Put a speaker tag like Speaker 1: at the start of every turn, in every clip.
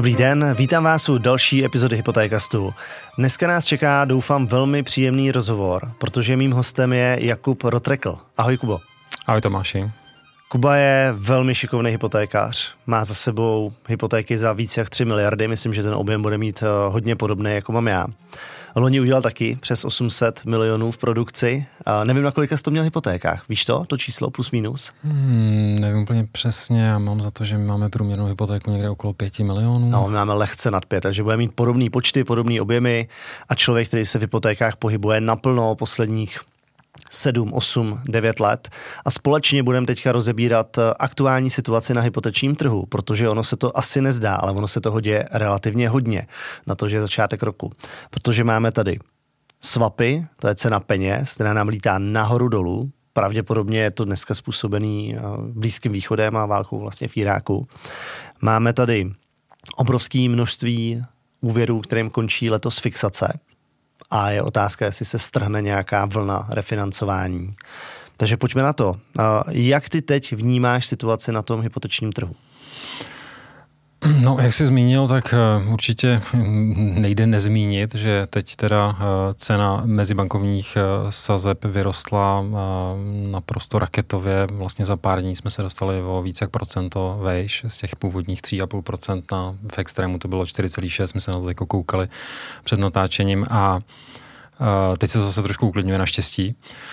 Speaker 1: Dobrý den, vítám vás u další epizody Hypotékastu. Dneska nás čeká, doufám, velmi příjemný rozhovor, protože mým hostem je Jakub Rotrekl. Ahoj, Kubo.
Speaker 2: Ahoj, Tomáši.
Speaker 1: Kuba je velmi šikovný hypotékář. Má za sebou hypotéky za víc jak 3 miliardy. Myslím, že ten objem bude mít hodně podobný, jako mám já. Loni udělal taky přes 800 milionů v produkci. Nevím, na kolika jsi to měl hypotékách. Víš to číslo plus minus?
Speaker 2: Nevím úplně přesně. Já mám za to, že máme průměrnou hypotéku někde okolo 5 milionů.
Speaker 1: No, my máme lehce nad 5, takže bude mít podobný počty, podobný objemy a člověk, který se v hypotékách pohybuje naplno posledních 7, 8, 9 let a společně budeme teďka rozebírat aktuální situaci na hypotečním trhu, protože ono se to asi nezdá, ale ono se toho děje relativně hodně na to, že je začátek roku. Protože máme tady swapy, to je cena peněz, která nám lítá nahoru dolů, pravděpodobně je to dneska způsobený Blízkým východem a válkou vlastně v Iráku. Máme tady obrovské množství úvěrů, kterým končí letos fixace. A je otázka, jestli se strhne nějaká vlna refinancování. Takže pojďme na to. Jak ty teď vnímáš situaci na tom hypotečním trhu?
Speaker 2: No, jak jsi zmínil, tak určitě nejde nezmínit, že teď teda cena mezibankovních sazeb vyrostla naprosto raketově. Vlastně za pár dní jsme se dostali o více jak procento vejš z těch původních 3,5% v extrému to bylo 4,6%, my jsme na to jako koukali před natáčením a teď se zase trošku uklidňuje naštěstí.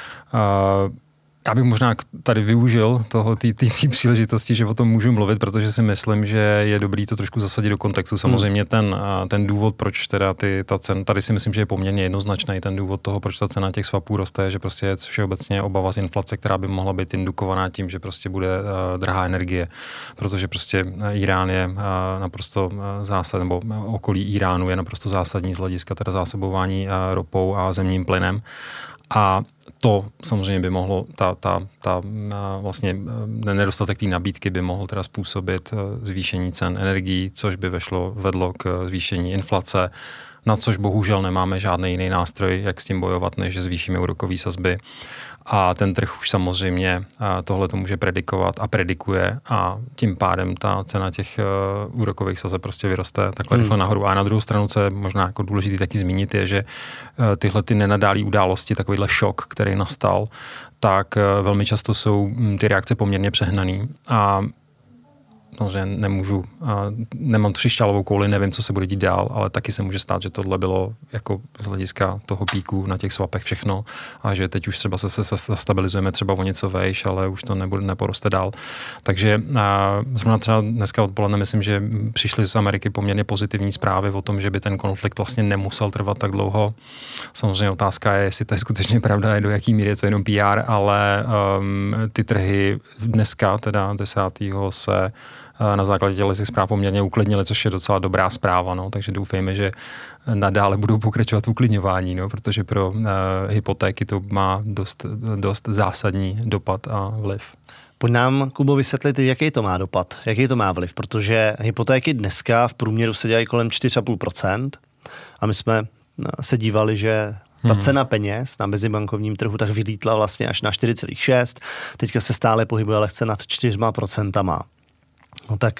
Speaker 2: Já bych možná tady využil té příležitosti, že o tom můžu mluvit, protože si myslím, že je dobrý to trošku zasadit do kontextu. Samozřejmě ten důvod, proč teda ta cena, tady si myslím, že je poměrně jednoznačný ten důvod toho, proč ta cena těch swapů roste, že prostě je všeobecně obava z inflace, která by mohla být indukovaná tím, že prostě bude drahá energie, protože prostě Irán je naprosto zásadní, nebo okolí Iránu je naprosto zásadní z hlediska teda zásobování ropou a zemním plynem. A to samozřejmě by mohlo, vlastně nedostatek té nabídky by mohl teda způsobit zvýšení cen energií, což by vedlo k zvýšení inflace, na což bohužel nemáme žádný jiný nástroj, jak s tím bojovat, než že zvýšíme úrokové sazby. A ten trh už samozřejmě tohle to může predikovat a predikuje a tím pádem ta cena těch úrokových sazeb prostě vyroste takhle rychle nahoru. A na druhou stranu, co je možná jako důležité taky zmínit, je, že tyhle ty nenadálé události, takovýhle šok, který nastal, tak velmi často jsou ty reakce poměrně přehnaný a že nemám křišťálovou kouli, nevím, co se bude dít dál, ale taky se může stát, že tohle bylo jako z hlediska toho píku na těch swapech všechno a že teď už třeba se stabilizujeme třeba o něco vejš, ale už to neporoste dál. Takže zrovna třeba dneska odpoledne myslím, že přišly z Ameriky poměrně pozitivní zprávy o tom, že by ten konflikt vlastně nemusel trvat tak dlouho. Samozřejmě otázka je, jestli to je skutečně pravda, do jaký míry je to jenom PR, ale ty trhy dneska, teda 10. se na základě těch zpráv poměrně uklidnili, což je docela dobrá zpráva, no, takže doufejme, že nadále budou pokračovat v uklidňování, no, protože pro hypotéky to má dost zásadní dopad a vliv.
Speaker 1: Pojď nám, Kubo, vysvětlit, jaký to má dopad, jaký to má vliv, protože hypotéky dneska v průměru se dělají kolem 4,5% a my jsme se dívali, že ta cena peněz na mezibankovním trhu tak vylítla vlastně až na 4,6%, teďka se stále pohybuje lehce nad 4%. No tak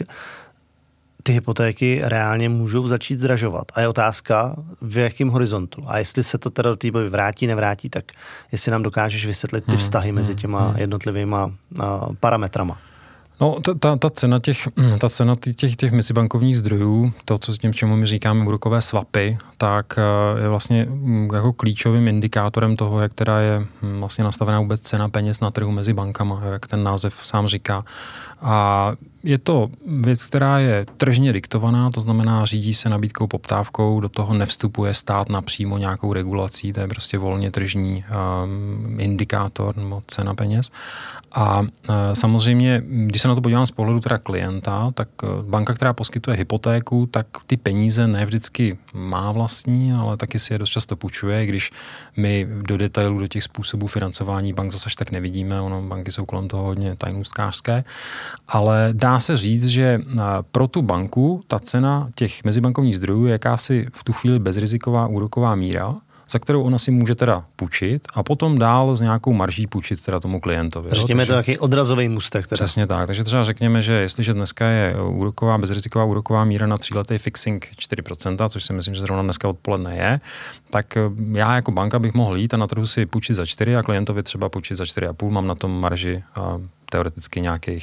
Speaker 1: ty hypotéky reálně můžou začít zdražovat. A je otázka, v jakém horizontu. A jestli se to teda do té doby vrátí, nevrátí, tak jestli nám dokážeš vysvětlit ty vztahy mezi těma jednotlivýma parametrama.
Speaker 2: No, ta cena těch mezibankovních zdrojů, to, čemu my říkáme úrokové swapy, tak je vlastně jako klíčovým indikátorem toho, jak teda je vlastně nastavená vůbec cena peněz na trhu mezi bankama, jak ten název sám říká. A je to věc, která je tržně diktovaná, to znamená řídí se nabídkou, poptávkou, do toho nevstupuje stát napřímo nějakou regulací, to je prostě volně tržní indikátor nebo cena peněz. A samozřejmě, když se na to podívám z pohledu teda klienta, tak banka, která poskytuje hypotéku, tak ty peníze ne vždycky má vlastní, ale taky si je dost často půjčuje, když my do detailů, do těch způsobů financování bank zase tak nevidíme, banky jsou kolem toho hodně tajnůstkářské, ale dá se říct, že pro tu banku ta cena těch mezibankovních zdrojů je jakási v tu chvíli bezriziková úroková míra, za kterou ona si může teda půjčit a potom dál s nějakou marží půjčit teda tomu klientovi.
Speaker 1: Řekněme to nějaký odrazový můstek. Teda.
Speaker 2: Přesně tak. Takže třeba řekněme, že jestliže dneska je bezriziková úroková míra na 3letý fixing 4%, což si myslím, že zrovna dneska odpoledne je, tak já jako banka bych mohl jít a na trhu si půjčit za 4 a klientovi třeba půjčit za 4,5, mám na tom marži teoreticky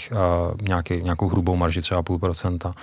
Speaker 2: nějakou hrubou marži třeba 0,5%.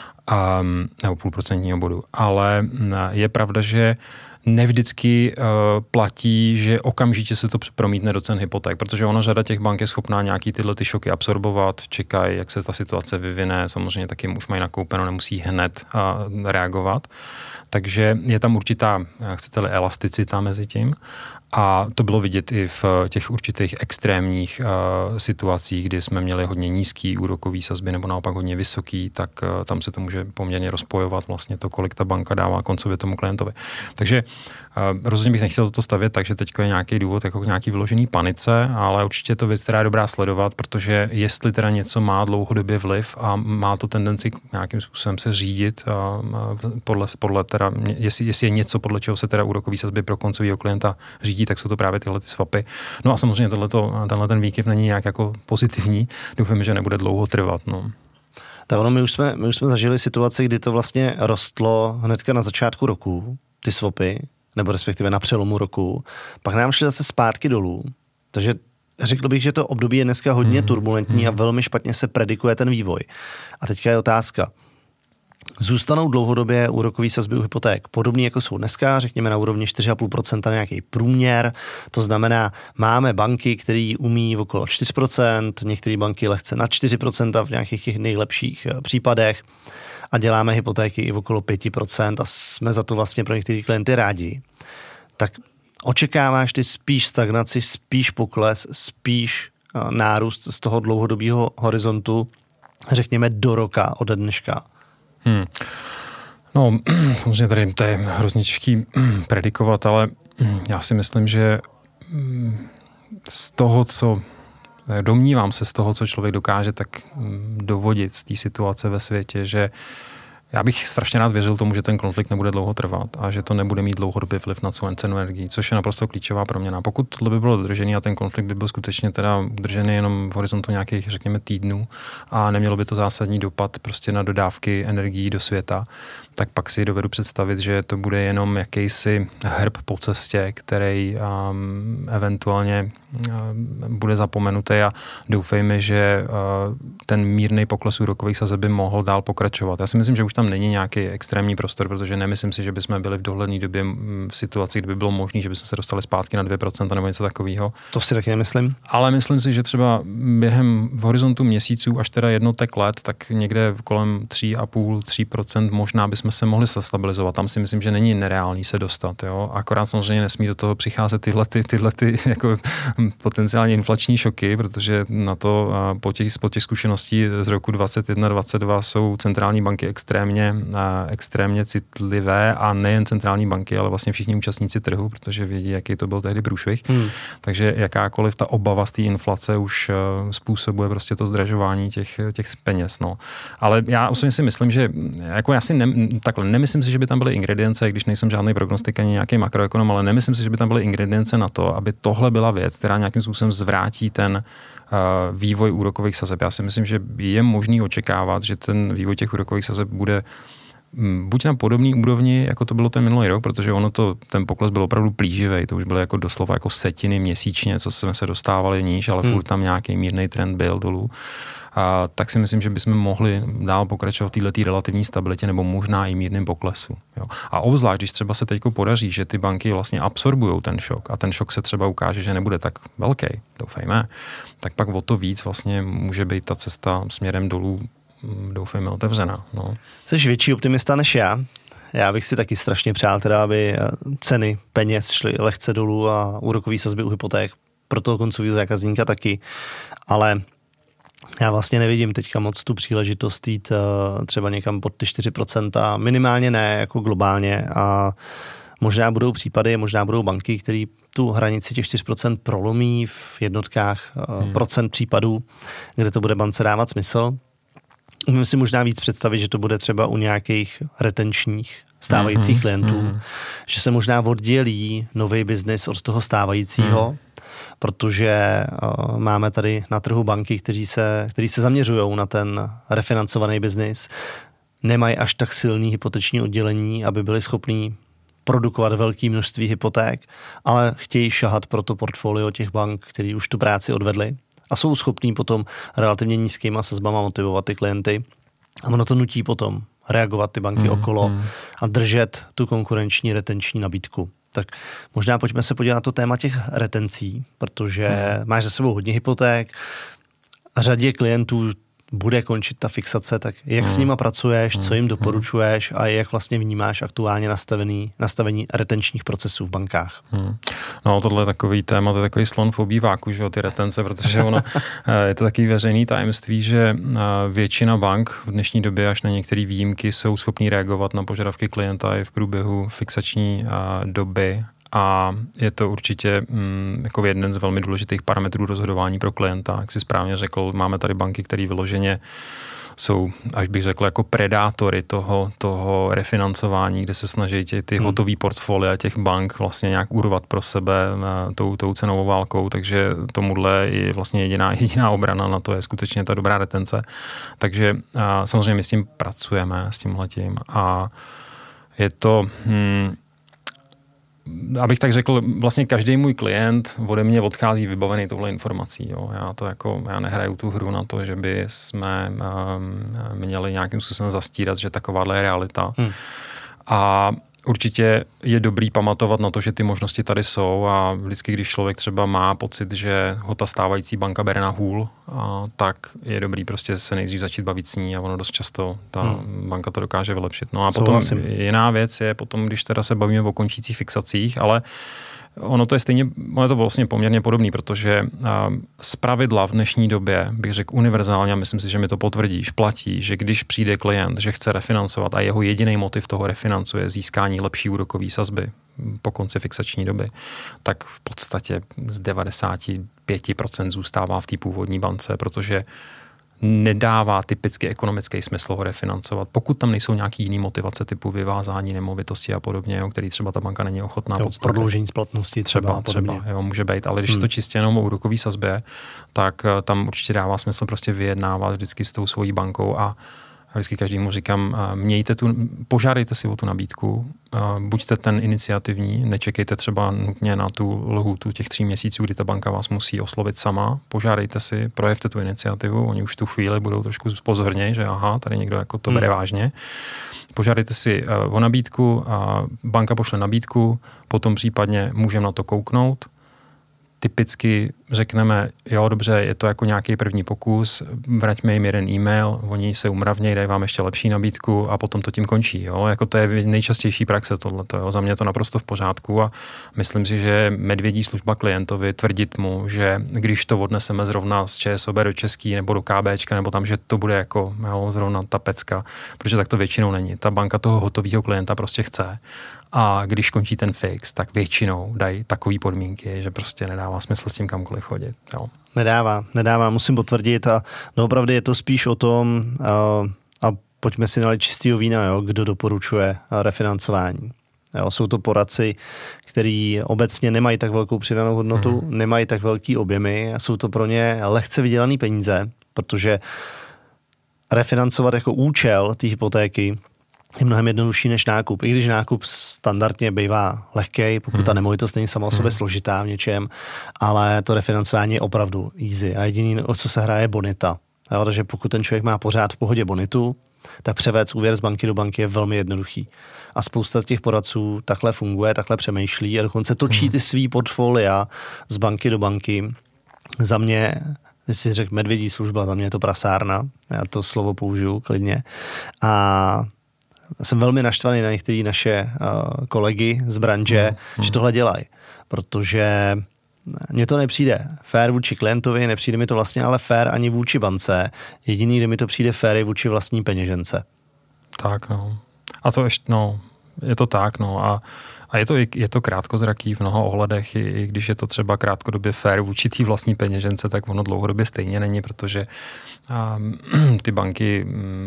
Speaker 2: Nebo 0,5% bodu. Ale je pravda, že nevždycky platí, že okamžitě se to promítne do cen hypoték, protože ona řada těch bank je schopná nějaký tyhle ty šoky absorbovat, čekají, jak se ta situace vyvine, samozřejmě taky už mají nakoupeno, nemusí hned reagovat. Takže je tam určitá, chcete-li, elasticita mezi tím. A to bylo vidět i v těch určitých extrémních situacích, kdy jsme měli hodně nízký úrokový sazby nebo naopak hodně vysoký, tak tam se to může poměrně rozpojovat vlastně to, kolik ta banka dává koncově tomu klientovi. Takže rozhodně bych nechtěl toto stavět, takže teď je nějaký důvod jako nějaký vyložený panice, ale určitě to věc, která je dobrá sledovat, protože jestli teda něco má dlouhodobě vliv a má to tendenci nějakým způsobem se řídit podle teda, jestli je něco, podle čeho se teda úrokový sazby pro koncového klienta řídí, tak jsou to právě tyhle ty swapy. No a samozřejmě tenhle ten výkyv není nějak jako pozitivní. Doufám, že nebude dlouho trvat. No.
Speaker 1: Tak ono, my už jsme zažili situaci, kdy to vlastně rostlo hnedka na začátku roku, ty swapy, nebo respektive na přelomu roku. Pak nám šli zase zpátky dolů. Takže řekl bych, že to období je dneska hodně turbulentní a velmi špatně se predikuje ten vývoj. A teďka je otázka. Zůstanou dlouhodobě úrokový sazby u hypoték podobný, jako jsou dneska, řekněme na úrovni 4,5% nějaký průměr. To znamená, máme banky, které umí okolo 4%, některé banky lehce na 4% v nějakých těch nejlepších případech a děláme hypotéky i okolo 5% a jsme za to vlastně pro některé klienty rádi. Tak očekáváš ty spíš stagnaci, spíš pokles, spíš nárůst z toho dlouhodobého horizontu, řekněme do roka ode dneška?
Speaker 2: No, samozřejmě tady to je hrozně těžký predikovat, ale já si myslím, že domnívám se z toho, co člověk dokáže tak dovodit z té situace ve světě, že já bych strašně rád věřil tomu, že ten konflikt nebude dlouho trvat a že to nebude mít dlouhodobý vliv na cenu energií, což je naprosto klíčová proměna. Pokud tohle by bylo dodržený a ten konflikt by byl skutečně teda udržený jenom v horizontu nějakých, řekněme, týdnů a nemělo by to zásadní dopad prostě na dodávky energií do světa, tak pak si dovedu představit, že to bude jenom jakýsi hrb po cestě, který eventuálně bude zapomenutý a doufejme, že ten mírný pokles úrokových sazeb by mohl dál pokračovat. Já si myslím, že už tam není nějaký extrémní prostor, protože nemyslím si, že bychom byli v dohledné době v situaci, kdy by bylo možné, že bychom se dostali zpátky na 2% nebo něco takového.
Speaker 1: To si taky nemyslím.
Speaker 2: Ale myslím si, že třeba během v horizontu měsíců až teda jednotek let, tak někde kolem 3,5-3% možná bychom se mohli stabilizovat. Tam si myslím, že není nereálný se dostat. Jo? Akorát samozřejmě nesmí do toho přicházet tyhle jako potenciálně inflační šoky, protože na to po těch zkušeností z roku 2021-2022 jsou centrální banky extrémně citlivé a nejen centrální banky, ale vlastně všichni účastníci trhu, protože vědí, jaký to byl tehdy průšvih. Takže jakákoliv ta obava z té inflace už způsobuje prostě to zdražování těch peněz. No. Ale já osobně si myslím, že jako já si nemyslím si, že by tam byly ingredience, když nejsem žádný prognostik ani nějaký makroekonom, ale nemyslím si, že by tam byly ingredience na to, aby tohle byla věc, která nějakým způsobem zvrátí ten vývoj úrokových sazeb. Já si myslím, že je možný očekávat, že ten vývoj těch úrokových sazeb bude buď na podobné úrovni, jako to bylo ten minulý rok, protože ten pokles byl opravdu plíživý, to už bylo jako doslova jako setiny měsíčně, co jsme se dostávali níž, ale furt tam nějaký mírný trend byl dolů. Tak si myslím, že bychom mohli dál pokračovat v této relativní stabilitě nebo možná i mírným poklesu. Jo. A obzvlášť, když třeba se teďko podaří, že ty banky vlastně absorbujou ten šok a ten šok se třeba ukáže, že nebude tak velký, doufejme, tak pak o to víc vlastně může být ta cesta směrem dolů, doufejme, otevřená. No.
Speaker 1: Jsi větší optimista než já. Já bych si taky strašně přál, teda, aby ceny peněz šly lehce dolů a úrokový sazby u hypoték pro toho koncového zákazníka taky, ale já vlastně nevidím teďka moc tu příležitost jít třeba někam pod ty 4%, minimálně ne, jako globálně a možná budou případy, možná budou banky, které tu hranici těch 4% prolomí v jednotkách procent případů, kde to bude bance dávat smysl. Umím si možná víc představit, že to bude třeba u nějakých retenčních stávajících klientů, že se možná oddělí nový biznis od toho stávajícího, protože máme tady na trhu banky, kteří se zaměřují na ten refinancovaný biznis, nemají až tak silný hypoteční oddělení, aby byli schopní produkovat velké množství hypoték, ale chtějí šahat pro to portfolio těch bank, který už tu práci odvedli a jsou schopní potom relativně nízkýma sazbama motivovat ty klienty. A ono to nutí potom reagovat ty banky okolo a držet tu konkurenční retenční nabídku. Tak možná pojďme se podívat na to téma těch retencí, protože máš za sebou hodně hypoték, řadě klientů bude končit ta fixace, tak jak s nima pracuješ, co jim doporučuješ a jak vlastně vnímáš aktuálně nastavení retenčních procesů v bankách?
Speaker 2: No, tohle je takový téma, to je takový slon v obýváku, že jo, ty retence, protože ono je to takový veřejný tajemství, že většina bank v dnešní době až na některé výjimky jsou schopní reagovat na požadavky klienta i v průběhu fixační doby. A je to určitě jako jeden z velmi důležitých parametrů rozhodování pro klienta. Jak jsi správně řekl, máme tady banky, které vyloženě jsou, až bych řekl, jako predátory toho refinancování, kde se snaží ty hotový portfolia těch bank vlastně nějak urvat pro sebe tou cenovou válkou, takže tomuhle je vlastně jediná obrana na to je skutečně ta dobrá retence. Takže samozřejmě my s tím pracujeme, s tímhletím a je to... abych tak řekl, vlastně každý můj klient ode mě odchází vybavený touhle informací. Jo. Já nehraju tu hru na to, že by jsme měli nějakým způsobem zastírat, že takováhle je realita. A určitě je dobrý pamatovat na to, že ty možnosti tady jsou a vždycky, když člověk třeba má pocit, že ho ta stávající banka bere na hůl, tak je dobrý prostě se nejdřív začít bavit s ní a ono dost často ta banka to dokáže vylepšit. No a potom jiná věc je potom, když teda se bavíme o končících fixacích, ale ono je to vlastně poměrně podobný, protože zpravidla v dnešní době, bych řekl univerzálně, a myslím si, že mi to potvrdíš, platí, že když přijde klient, že chce refinancovat a jeho jediný motiv toho refinancu je získání lepší úrokové sazby po konci fixační doby, tak v podstatě z 95% zůstává v té původní bance, protože nedává typicky ekonomický smysl ho refinancovat, pokud tam nejsou nějaký jiný motivace typu vyvázání nemovitosti a podobně, o který třeba ta banka není ochotná podstoupit.
Speaker 1: Prodloužení splatnosti třeba
Speaker 2: jo, může být, ale když je to čistě jenom o úrokový sazbě, tak tam určitě dává smysl prostě vyjednávat vždycky s tou svojí bankou a vždycky každému říkám, požádejte si o tu nabídku, buďte ten iniciativní, nečekejte třeba nutně na tu lhůtu těch 3 měsíců, kdy ta banka vás musí oslovit sama, požádejte si, projevte tu iniciativu, oni už tu chvíli budou trošku pozorněji, že aha, tady někdo jako to bere vážně. Požádejte si o nabídku, banka pošle nabídku, potom případně můžeme na to kouknout. Typicky řekneme, jo, dobře, je to jako nějaký první pokus, vraťme jim jeden e-mail, oni se umravnějí, dají vám ještě lepší nabídku a potom to tím končí. Jo? Jako to je nejčastější praxe tohleto. Jo? Za mě je to naprosto v pořádku a myslím si, že je medvědí služba klientovi tvrdit mu, že když to odneseme zrovna z ČSOB do Český nebo do KBčka, nebo tam, že to bude jako zrovna ta pecka, protože tak to většinou není. Ta banka toho hotového klienta prostě chce. A když končí ten fix, tak většinou dají takové podmínky, že prostě nedává smysl s tím kamkoliv chodit. Jo.
Speaker 1: Nedává, musím potvrdit a opravdu je to spíš o tom, a pojďme si nalít čistýho vína, jo, kdo doporučuje refinancování. Jo, jsou to poradci, který obecně nemají tak velkou přidanou hodnotu, nemají tak velký objemy a jsou to pro ně lehce vydělané peníze, protože refinancovat jako účel té hypotéky je mnohem jednodušší než nákup. I když nákup standardně bývá lehkej, pokud ta nemovitost není sama o sobě složitá v něčem, ale to refinancování je opravdu easy. A jediný, o co se hraje, je bonita. Jo, takže pokud ten člověk má pořád v pohodě bonitu, tak převést úvěr z banky do banky je velmi jednoduchý. A spousta těch poradců takhle funguje, takhle přemýšlí a dokonce točí ty svý portfolia z banky do banky. Za mě, když si řekl medvědí služba, za mě je to prasárna. Já to slovo použiju klidně. A jsem velmi naštvaný na některé naše kolegy z branže, že tohle dělají, protože mně to nepřijde fair vůči klientovi, nepřijde mi to vlastně ale fair ani vůči bance. Jediný, kde mi to přijde fair, je vůči vlastní peněžence.
Speaker 2: Tak, no. A to ještě, no, je to tak, no. A A je to krátkozraký v mnoha ohledech, i když je to třeba krátkodobě fair vůči té vlastní peněžence, tak ono dlouhodobě stejně není, protože ty banky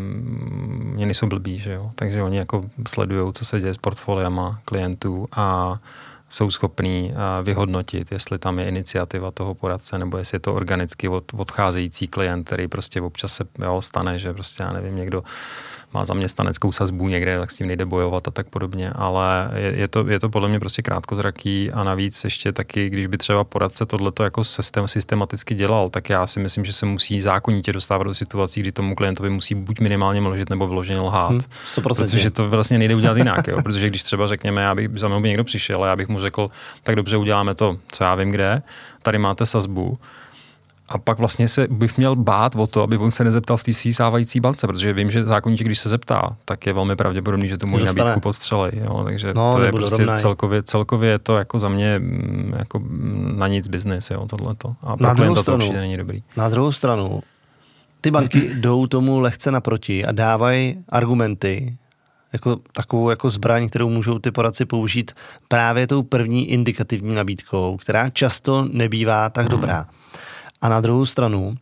Speaker 2: mě nejsou blbý, že jo? Takže oni jako sledujou, co se děje s portfoliama klientů a jsou schopní vyhodnotit, jestli tam je iniciativa toho poradce, nebo jestli je to organicky odcházející klient, který prostě občas se stane, že prostě, já nevím, někdo má zaměstnaneckou sazbu někde, tak s tím nejde bojovat a tak podobně, ale je to podle mě prostě krátkozraký a navíc ještě taky, když by třeba poradce tohleto jako systematicky dělal, tak já si myslím, že se musí zákonitě dostávat do situací, kdy tomu klientovi musí buď minimálně mlžit nebo vyloženě lhát.
Speaker 1: 100%.
Speaker 2: Protože to vlastně nejde udělat jinak, jo? Protože když třeba řekněme, za mnou by někdo přišel a já bych mu řekl, tak dobře, uděláme to, co já vím kde, tady máte sazbu. A pak vlastně bych měl bát o to, aby on se nezeptal v té sávající bance, protože vím, že zákonitě, když se zeptá, tak je velmi pravděpodobný, že tu moji nabídku podstřelej. Jo? Takže to je prostě celkově je to jako za mě jako na nic business, jo, tohleto. A pro klienta to určitě není dobrý.
Speaker 1: Na druhou stranu, ty banky jdou tomu lehce naproti a dávají argumenty, jako takovou jako zbraň, kterou můžou ty poradci použít právě tou první indikativní nabídkou, která často nebývá tak dobrá. A na druhou stranu,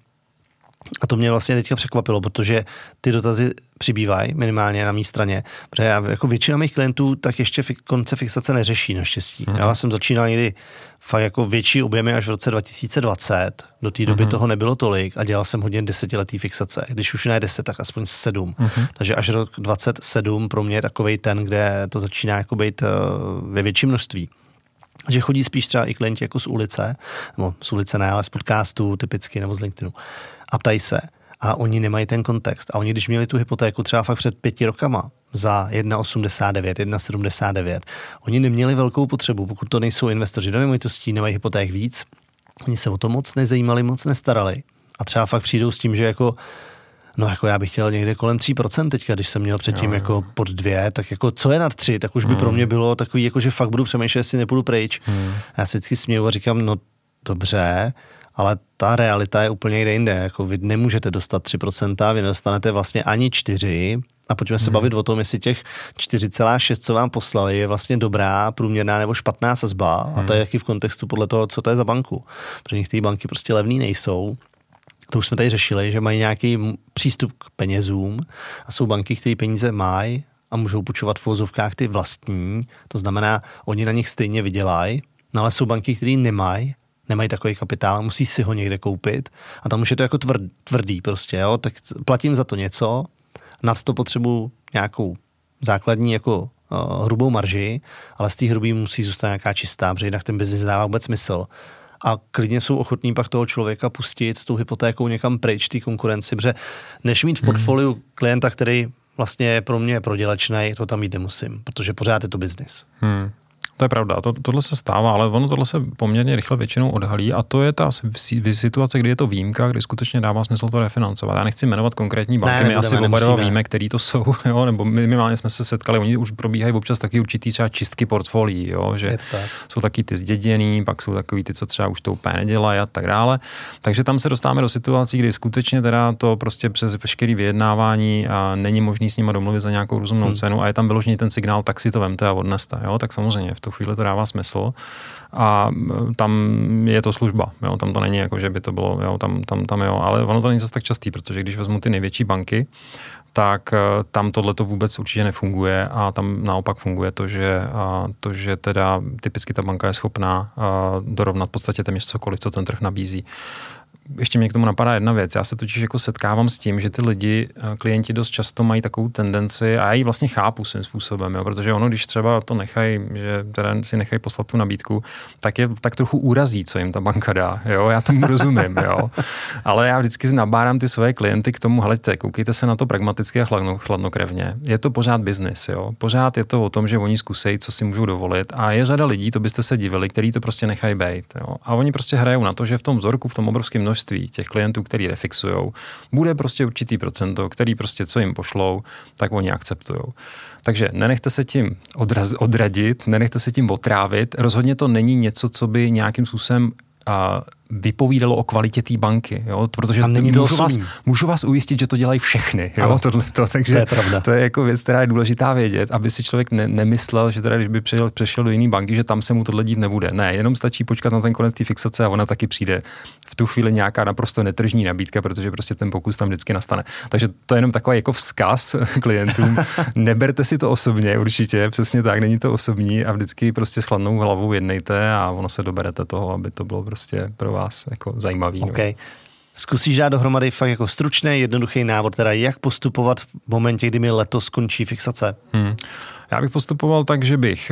Speaker 1: a to mě vlastně teďka překvapilo, protože ty dotazy přibývají minimálně na mé straně, protože já, jako většina mých klientů tak ještě konce fixace neřeší naštěstí. Já jsem začínal někdy fakt jako větší objemy až v roce 2020, do té doby toho nebylo tolik a dělal jsem hodně 10letý fixace, když už ne 10, tak aspoň 7. Takže až rok 27 pro mě je takovej ten, kde to začíná jako být ve větším množství. Že chodí spíš třeba i klienti jako z ulice, nebo z ulice ne, ale z podcastu typicky, nebo z LinkedInu. A ptají se. A oni nemají ten kontext. A oni, když měli tu hypotéku třeba fakt před 5 rokama za 1,89, 1,79, oni neměli velkou potřebu, pokud to nejsou investoři do nemovitostí, nemají hypoték víc. Oni se o to moc nezajímali, moc nestarali. A třeba fakt přijdou s tím, že jako já bych chtěl někde kolem 3% teďka, když jsem měl předtím jako pod 2, tak jako co je nad 3, tak už by pro mě bylo takový, jako že fakt budu přemýšlet, jestli nepůjdu pryč. Já se vždycky směju a říkám, no dobře, ale ta realita je úplně někde jinde. Jako vy nemůžete dostat 3%, vy nedostanete vlastně ani 4 a pojďme se bavit o tom, jestli těch 4,6, co vám poslali, je vlastně dobrá, průměrná nebo špatná sazba a to je taky v kontextu podle toho, co to je za banku. Protože některé banky prostě levný nejsou. To už jsme tady řešili, že mají nějaký přístup k penězům a jsou banky, které peníze mají a můžou půjčovat v vozovkách ty vlastní, to znamená, oni na nich stejně vydělají, no ale jsou banky, které nemají takový kapitál a musí si ho někde koupit a tam už je to jako tvrdý prostě, jo? Tak platím za to něco, nad to potřebuji nějakou základní jako hrubou marži, ale z té hrubý musí zůstat nějaká čistá, protože jinak ten biznis dává vůbec smysl. A klidně jsou ochotní pak toho člověka pustit s tou hypotékou někam pryč té konkurenci, protože než mít v portfoliu klienta, který vlastně je pro mě prodělečnej, to tam mít nemusím, protože pořád je to biznis.
Speaker 2: To je pravda, tohle se stává, ale ono tohle se poměrně rychle většinou odhalí a to je ta situace, kdy je to výjimka, kdy skutečně dává smysl to refinancovat. Já nechci jmenovat konkrétní banky, my asi oba dva víme, který to jsou, jo, nebo minimálně jsme se setkali, oni už probíhají občas taky určitý třeba čistky portfolií, jo, že jsou taky ty zděděný, pak jsou takový ty, co třeba už to úplně nedělají a tak dále. Takže tam se dostáváme do situací, kdy skutečně teda to prostě přes veškerý vyjednávání a není možný s nimi domluvit za nějakou rozumnou cenu a je tam vyložený ten signál, tak si to vemte a odneste, jo, tak samozřejmě v tu chvíli to dává smysl a tam je to služba, jo, tam to není jako, že by to bylo, jo, tam jo, ale ono to není zase tak častý, protože když vezmu ty největší banky, tak tam tohleto vůbec určitě nefunguje a tam naopak funguje to, že teda typicky ta banka je schopná dorovnat v podstatě téměř cokoliv, co ten trh nabízí. Ještě mě k tomu napadá jedna věc. Já se totiž jako setkávám s tím, že ty lidi, klienti dost často mají takovou tendenci, a já ji vlastně chápu svým způsobem, jo, protože ono, když třeba to nechají, že teda si nechají poslat tu nabídku, tak trochu urazí, co jim ta banka dá. Jo, já tomu rozumím, jo. Ale já vždycky nabádám ty svoje klienty k tomu, hleďte, koukejte se na to pragmaticky a chladnokrevně. Je to pořád biznis, jo. Pořád je to o tom, že oni zkusejí, co si můžou dovolit a je řada lidí, to byste se divili, kteří to prostě nechají bejt, jo. A oni prostě hrajou na to, že v tom vzorku, v tom obrovském množství těch klientů, který refixujou, bude prostě určitý procento, který prostě co jim pošlou, tak oni akceptujou. Takže nenechte se tím odradit, nenechte se tím otrávit. Rozhodně to není něco, co by nějakým způsobem vypovídalo o kvalitě té banky, jo? Protože můžu vás ujistit, že to dělají všechny, jo? Tohleto, takže to je jako věc, která je důležitá vědět, aby si člověk nemyslel, že teda, když by přešel do jiné banky, že tam se mu tohle dít nebude. Ne, jenom stačí počkat na ten konec té fixace a ona taky přijde v tu chvíli nějaká naprosto netržní nabídka, protože prostě ten pokus tam vždycky nastane. Takže to je jenom takový jako vzkaz klientům. Neberte si to osobně, určitě, přesně tak, není to osobní a vždycky prostě s chladnou hlavou jednejte a ono se doberete toho, aby to bylo prostě pro vás jako zajímavý.
Speaker 1: Okay. Zkusíš dát dohromady fakt jako stručný, jednoduchý návod, teda jak postupovat v momentě, kdy mi letos skončí fixace?
Speaker 2: Já bych postupoval tak, že bych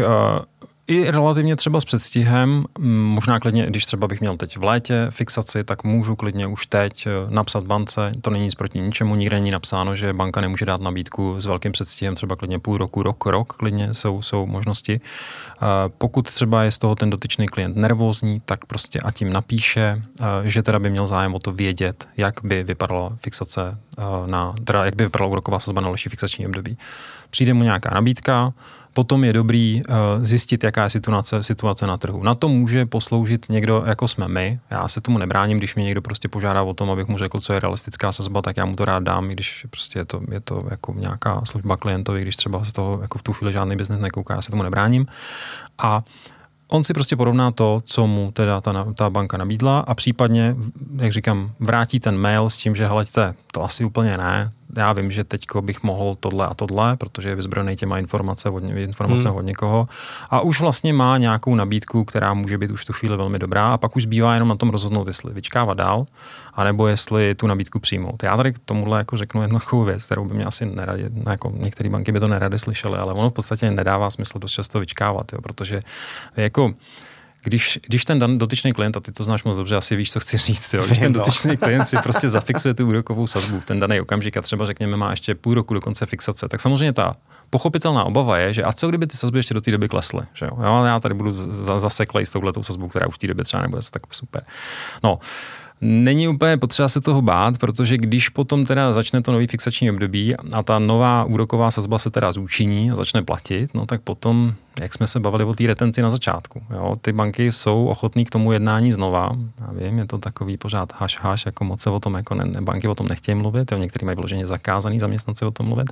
Speaker 2: i relativně třeba s předstihem, možná klidně, když třeba bych měl teď v létě fixaci, tak můžu klidně už teď napsat bance, to není nic proti ničemu, nikde není napsáno, že banka nemůže dát nabídku s velkým předstihem, třeba klidně půl roku, rok, klidně jsou možnosti. Pokud třeba je z toho ten dotyčný klient nervózní, tak prostě a tím napíše, že teda by měl zájem o to vědět, jak by vypadala fixace teda jak by vypadala úroková sazba na další fixační období. Přijde mu nějaká nabídka, potom je dobrý zjistit, jaká je situace na trhu. Na to může posloužit někdo, jako jsme my. Já se tomu nebráním, když mě někdo prostě požádá o tom, abych mu řekl, co je realistická sazba, tak já mu to rád dám, i když prostě je to jako nějaká služba klientovi, když třeba z toho jako v tu chvíli žádný biznes nekouká, já se tomu nebráním. A on si prostě porovná to, co mu teda ta banka nabídla a případně, jak říkám, vrátí ten mail s tím, že hleďte, to asi úplně ne. Já vím, že teďko bych mohl tohle a tohle, protože je vyzbrojený těma informace od někoho a už vlastně má nějakou nabídku, která může být už v tu chvíli velmi dobrá a pak už zbývá jenom na tom rozhodnout, jestli vyčkávat dál, anebo jestli tu nabídku přijmout. Já tady k tomuhle jako řeknu jednu takovou věc, kterou by mě asi neradi, jako některé banky by to nerady slyšely, ale ono v podstatě nedává smysl dost často vyčkávat, jo, protože jako když ten dotyčný klient, a ty to znáš moc dobře, asi víš, co chci říct, jo? Když ten dotyčný klient si prostě zafixuje tu úrokovou sazbu v ten daný okamžik a třeba řekněme má ještě půl roku do konce fixace, tak samozřejmě ta pochopitelná obava je, že a co kdyby ty sazby ještě do té doby klesly, že jo? Já tady budu zaseklej s touhletou sazbou, která už v té době třeba nebude tak super. No, není úplně potřeba se toho bát, protože když potom teda začne to nový fixační období a ta nová úroková sazba se teda zúčinní a začne platit, no tak potom, jak jsme se bavili o té retenci na začátku, jo, ty banky jsou ochotný k tomu jednání znova. Já vím, je to takový pořád haš, jako moc se o tom, jako banky o tom nechtějí mluvit, jo, některý mají vyloženě zakázaný zaměstnanci o tom mluvit,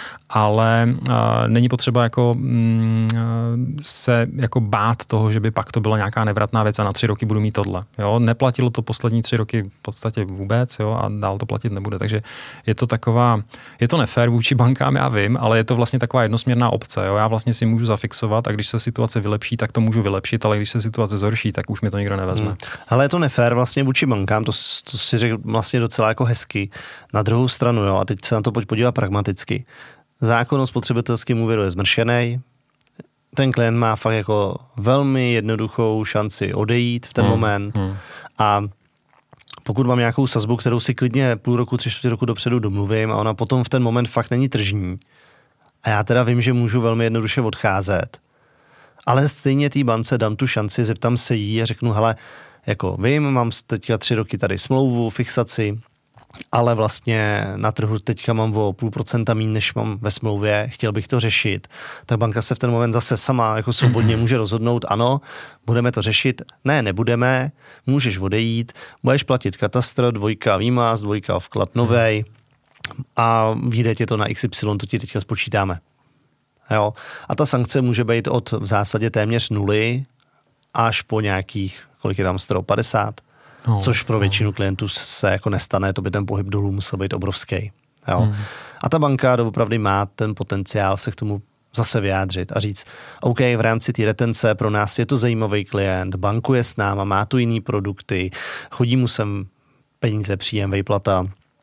Speaker 2: ale není potřeba jako se jako bát toho, že by pak to byla nějaká nevratná věc a na 3 roky budu mít tohle. Jo, neplatilo to poslední 3 roky v podstatě vůbec, jo, a dál to platit nebude. Takže je to nefér vůči bankám, já vím, ale je to vlastně taková jednosměrná opce, jo. Já vlastně si můžu zafixovat a když se situace vylepší, tak to můžu vylepšit, ale když se situace zhorší, tak už mi to nikdo nevezme.
Speaker 1: Ale je to nefér vlastně vůči bankám, to si řekl vlastně docela jako hezky. Na druhou stranu, jo, a teď se na to pojď podívat pragmaticky. Zákon o spotřebitelském úvěru je zmršený, ten klient má fakt jako velmi jednoduchou šanci odejít v ten moment a pokud mám nějakou sazbu, kterou si klidně půl roku, 3/4 roku dopředu domluvím a ona potom v ten moment fakt není tržní a já teda vím, že můžu velmi jednoduše odcházet, ale stejně té bance dám tu šanci, zeptám se jí a řeknu, hele, jako vím, mám teďka 3 roky tady smlouvu, fixaci, ale vlastně na trhu teďka mám o 0,5% míň, než mám ve smlouvě, chtěl bych to řešit, tak banka se v ten moment zase sama jako svobodně může rozhodnout, ano, budeme to řešit, ne, nebudeme, můžeš odejít, budeš platit katastr, 2 výmaz, 2 vklad novej a vyjde tě to na XY, to ti teďka spočítáme. Jo? A ta sankce může být od v zásadě téměř 0 až po nějakých, kolik je tam 150, což pro většinu klientů se jako nestane, to by ten pohyb dolů musel být obrovský. Jo. A ta banka doopravdy má ten potenciál se k tomu zase vyjádřit a říct, OK, v rámci té retence pro nás je to zajímavý klient, bankuje s náma, má tu jiný produkty, chodí mu sem peníze, příjem, výplata,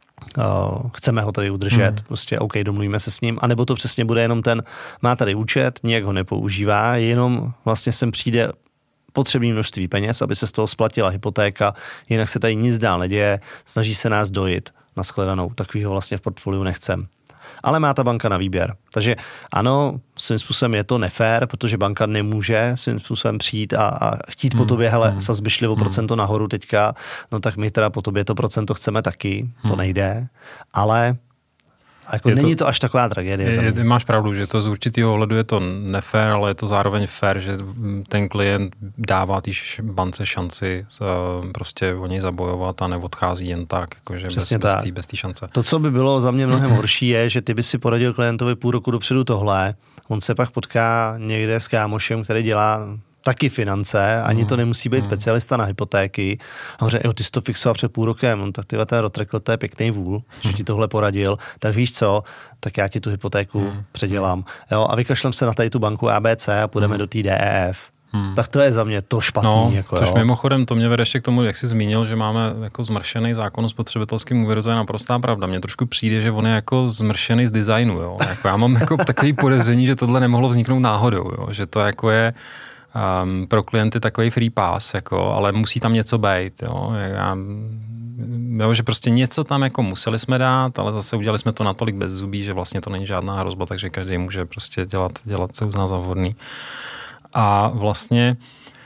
Speaker 1: chceme ho tady udržet, prostě OK, domluvíme se s ním, anebo to přesně bude jenom ten, má tady účet, nijak ho nepoužívá, jenom vlastně sem přijde potřebné množství peněz, aby se z toho splatila hypotéka, jinak se tady nic dál neděje, snaží se nás dojít na shledanou, takovýho vlastně v portfoliu nechcem. Ale má ta banka na výběr. Takže ano, svým způsobem je to nefér, protože banka nemůže svým způsobem přijít a chtít po tobě, hele, sazby šly o procento nahoru teďka, no tak my teda po tobě to procento chceme taky, to nejde, ale A jako není to až taková tragédie.
Speaker 2: Máš pravdu, že to z určitého ohledu je to nefér, ale je to zároveň fér, že ten klient dává té bance šanci prostě o něj zabojovat a neodchází jen tak, jakože bez té šance.
Speaker 1: To, co by bylo za mě mnohem horší, je, že ty by si poradil klientovi půl roku dopředu tohle, on se pak potká někde s kámošem, který dělá taky finance, ani to nemusí být specialista na hypotéky. A hoře, ty jsi to fixoval před půl rokem, no, tak ty Rotrekl, to je pěkný vůl, že ti tohle poradil, tak víš co, tak já ti tu hypotéku předělám. Jo, a vykašlem se na tady tu banku ABC a půjdeme do té DEF. Tak to je za mě to špatný.
Speaker 2: No,
Speaker 1: jako,
Speaker 2: což mimochodem, to mě vede ještě k tomu, jak jsi zmínil, že máme jako zmršený zákon o spotřebitelském úvěru, to je naprostá pravda. Mně trošku přijde, že on je jako zmršený z designu. Jo. Jako já mám jako takový podezření, že tohle nemohlo vzniknout náhodou, jo. Že to jako je pro klienty takový free pass, jako, ale musí tam něco být. Jo. Že prostě něco tam jako museli jsme dát, ale zase udělali jsme to natolik bez zubí, že vlastně to není žádná hrozba, takže každý může prostě dělat co uzná za vhodný. A vlastně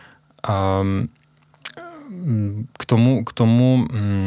Speaker 2: k tomu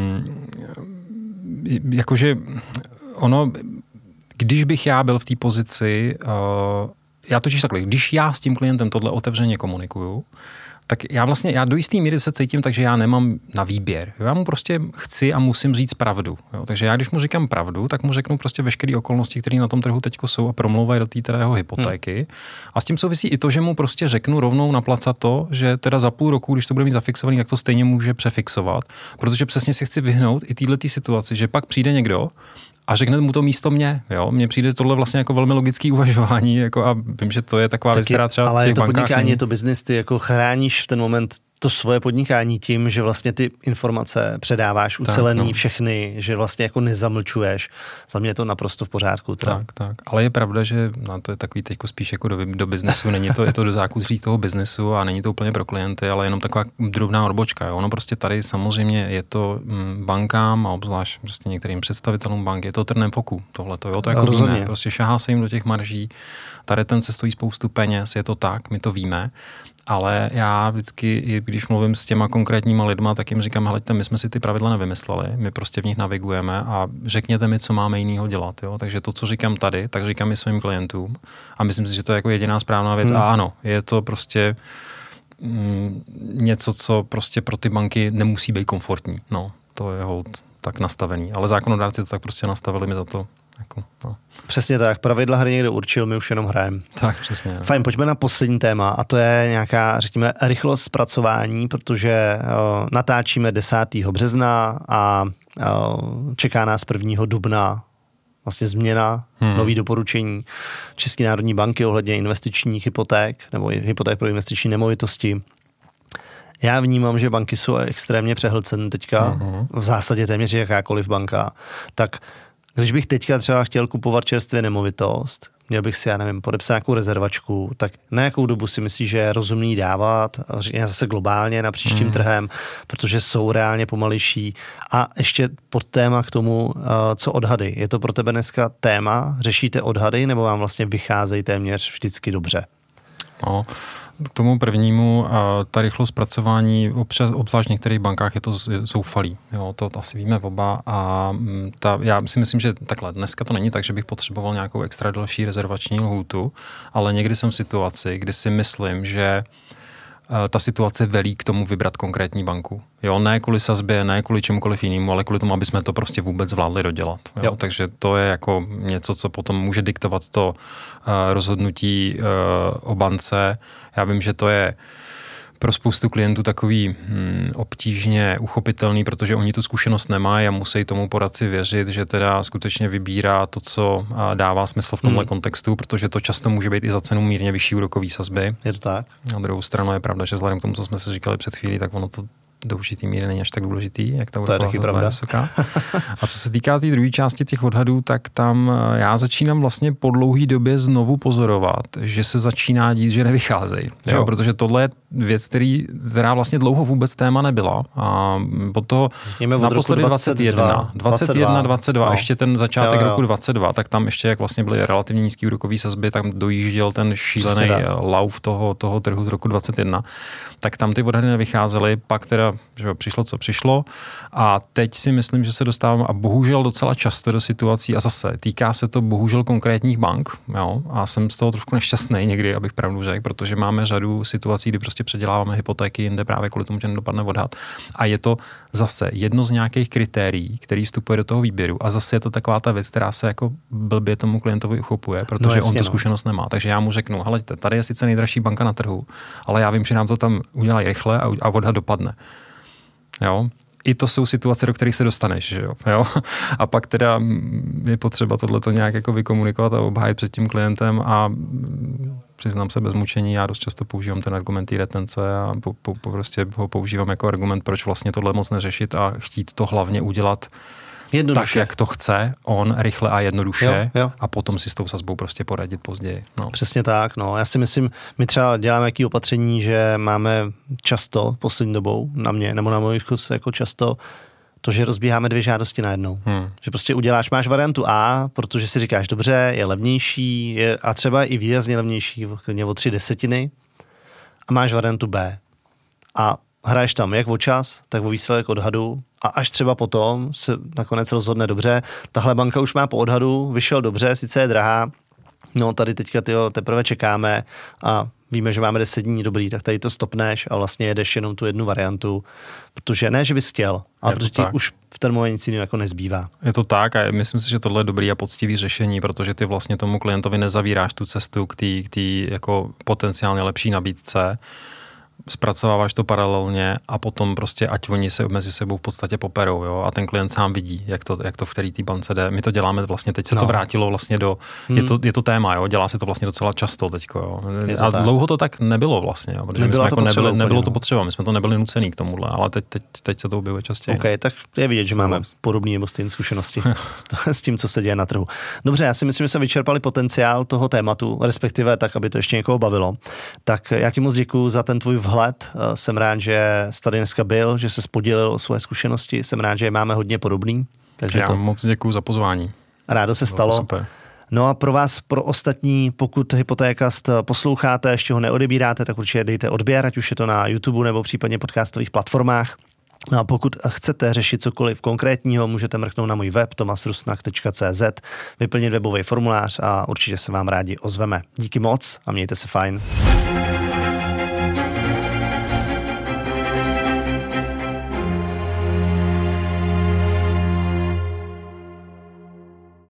Speaker 2: jakože ono, když bych já byl v té pozici, já totiž takhle, když já s tím klientem tohle otevřeně komunikuju, tak já do jistý míry se cítím tak, že já nemám na výběr. Já mu prostě chci a musím říct pravdu. Jo? Takže já, když mu říkám pravdu, tak mu řeknu prostě veškeré okolnosti, které na tom trhu teďko jsou a promlouvají do té jeho hypotéky. A s tím souvisí i to, že mu prostě řeknu rovnou naplacat to, že teda za půl roku, když to bude mít zafixovaný, tak to stejně může přefixovat, protože přesně si chci vyhnout i této situaci, že pak přijde někdo a řekne mu to místo mě. Jo? Mně přijde tohle vlastně jako velmi logický uvažování, jako a vím, že to je taková věc, která třeba
Speaker 1: ale
Speaker 2: v těch
Speaker 1: to
Speaker 2: bankách
Speaker 1: podnikání, je to biznis, ty jako chráníš v ten moment to svoje podnikání tím, že vlastně ty informace předáváš ucelený všechny, že vlastně jako nezamlčuješ. Za mě je to naprosto v pořádku.
Speaker 2: Tak. Ale je pravda, že to je takový teďko spíš jako do biznesu, není to, je to do zákusří toho biznesu a není to úplně pro klienty, ale jenom taková drobná odbočka. Jo. Ono prostě tady samozřejmě je to bankám a obzvlášť prostě některým představitelům bank, je to trnem v oku tohleto, jo, to jako víme. Prostě šahá se jim do těch marží, ta retence stojí spoustu peněz, je to tak, my to víme. Ale já vždycky, když mluvím s těma konkrétníma lidma, tak jim říkám, hleďte, my jsme si ty pravidla nevymysleli, my prostě v nich navigujeme a řekněte mi, co máme jinýho dělat. Jo? Takže to, co říkám tady, tak říkám i svým klientům a myslím si, že to je jako jediná správná věc. A ano, je to prostě něco, co prostě pro ty banky nemusí být komfortní. No, to je hold tak nastavený. Ale zákonodárci to tak prostě nastavili, mi za to. Jako, no.
Speaker 1: Přesně tak, pravidla hry někdo určil, my už jenom hrajeme.
Speaker 2: Tak, přesně. No.
Speaker 1: Fajn, pojďme na poslední téma a to je nějaká, řekněme, rychlost zpracování, protože natáčíme 10. března a čeká nás 1. dubna vlastně změna, nový doporučení České národní banky ohledně investičních hypoték nebo hypoték pro investiční nemovitosti. Já vnímám, že banky jsou extrémně přehlcené teďka, v zásadě téměř jakákoliv banka, tak když bych teďka třeba chtěl kupovat čerstvě nemovitost, měl bych si, já nevím, podepsat nějakou rezervačku, tak na jakou dobu si myslíš, že je rozumný dávat, zase globálně na příštím trhem, protože jsou reálně pomalejší. A ještě pod téma k tomu, co odhady. Je to pro tebe dneska téma? Řešíte odhady, nebo vám vlastně vycházejí téměř vždycky dobře?
Speaker 2: No, k tomu prvnímu, ta rychlost zpracování, obzvlášť v některých bankách je to zoufalý. Jo, to asi víme oba a já si myslím, že takhle, dneska to není tak, že bych potřeboval nějakou extra další rezervační lhůtu, ale někdy jsem v situaci, kdy si myslím, že ta situace velí k tomu vybrat konkrétní banku. Jo, ne kvůli sazbě, ne kvůli čemukoliv jinému, ale kvůli tomu, aby jsme to prostě vůbec zvládli dodělat. Jo? Takže to je jako něco, co potom může diktovat to rozhodnutí o bance. Já vím, že to je pro spoustu klientů takový obtížně uchopitelný, protože oni tu zkušenost nemají a musí tomu poradci věřit, že teda skutečně vybírá to, co dává smysl v tomhle kontextu, protože to často může být i za cenu mírně vyšší úrokové sazby.
Speaker 1: Je to tak?
Speaker 2: Na druhou stranu je pravda, že vzhledem k tomu, co jsme si říkali před chvílí, tak ono to do určitý míry není až tak důležitý, jak ta úroková sazba je vysoká. A co se týká té druhé části těch odhadů, tak tam já začínám vlastně po dlouhé době znovu pozorovat, že se začíná dít, že nevycházejí. Jo, protože tohle je věc, která vlastně dlouho vůbec téma nebyla. A pod toho naposledy 21, 22, no. Ještě ten začátek roku 22, tak tam ještě, jak vlastně byly relativně nízký úrokový sazby, tam dojížděl ten šílený lauf toho trhu z roku 21, tak tam ty odhady nevycházely, pak teda teda, že přišlo, co přišlo. A teď si myslím, že se dostávám a bohužel docela často do situací a zase týká se to bohužel konkrétních bank, jo, a jsem z toho trošku nešťastný někdy, abych pravdu řekl, protože máme řadu situací, kdy prostě předěláváme hypotéky jinde právě kvůli tomu, že nedopadne odhad. A je to zase jedno z nějakých kritérií, který vstupuje do toho výběru. A zase je to taková ta věc, která se jako blbě tomu klientovi uchopuje, protože on tu zkušenost nemá. Takže já mu řeknu, hele, tady je sice nejdražší banka na trhu, ale já vím, že nám to tam udělají rychle a odhad dopadne. Jo? I to jsou situace, do kterých se dostaneš, že jo? A pak teda je potřeba tohleto nějak jako vykomunikovat a obhájit před tím klientem a přiznám se bez mučení, já dost často používám ten argument té retence a prostě ho používám jako argument, proč vlastně tohle moc neřešit a chtít to hlavně udělat tak, jak to chce on, rychle a jednoduše jo. A potom si s tou sazbou prostě poradit později. No.
Speaker 1: Přesně tak, no. Já si myslím, my třeba děláme jaký opatření, že máme často poslední dobou na mě, nebo na mojich jako často to, že rozbíháme 2 žádosti najednou. Že prostě máš variantu A, protože si říkáš, dobře, je levnější, a třeba i výrazně levnější, klidně o 3/10, a máš variantu B. A hraješ tam jak o čas, tak o výsledek odhadu a až třeba potom se nakonec rozhodne dobře. Tahle banka už má po odhadu, vyšel dobře, sice je drahá, no tady teďka teprve čekáme a víme, že máme 10 dní dobrý, tak tady to stopneš a vlastně jedeš jenom tu jednu variantu, protože ne, že bys chtěl, ale protože ti už v ten moment nic jiného jako nezbývá.
Speaker 2: Je to tak a myslím si, že tohle je dobrý a poctivý řešení, protože ty vlastně tomu klientovi nezavíráš tu cestu k té jako potenciálně lepší nabídce, zpracováváš to paralelně a potom prostě, ať oni se mezi sebou v podstatě poperou, jo, a ten klient sám vidí, jak to v který té bance jde. My to děláme vlastně, teď se to vrátilo vlastně je to téma, jo, dělá se to vlastně docela často teďko, jo. A dlouho to tak nebylo vlastně, jo, protože nebylo to potřeba, my jsme to nebyli nucený k tomuhle, ale teď se to objevuje častěji.
Speaker 1: OK, tak je vidět, že máme podobné nebo stejné zkušenosti s tím, co se děje na trhu. Dobře, já si myslím, že jsme vyčerpali potenciál toho tématu, respektive tak, aby to ještě někoho bavilo. Tak já ti moc děkuju za ten tvůj vhled. Jsem rád, že jsi tady dneska byl, že se podělil o svoje zkušenosti. Jsem rád, že je máme hodně podobný. Takže
Speaker 2: já moc děkuju za pozvání.
Speaker 1: Rádo se stalo.
Speaker 2: Super.
Speaker 1: No a pro vás, pro ostatní, pokud Hypotékast posloucháte, ještě ho neodebíráte, tak určitě dejte odběr, ať už je to na YouTube nebo případně podcastových platformách. No a pokud chcete řešit cokoliv konkrétního, můžete mrknout na můj web tomasrusnak.cz, vyplnit webový formulář a určitě se vám rádi ozveme. Díky moc a mějte se fajn.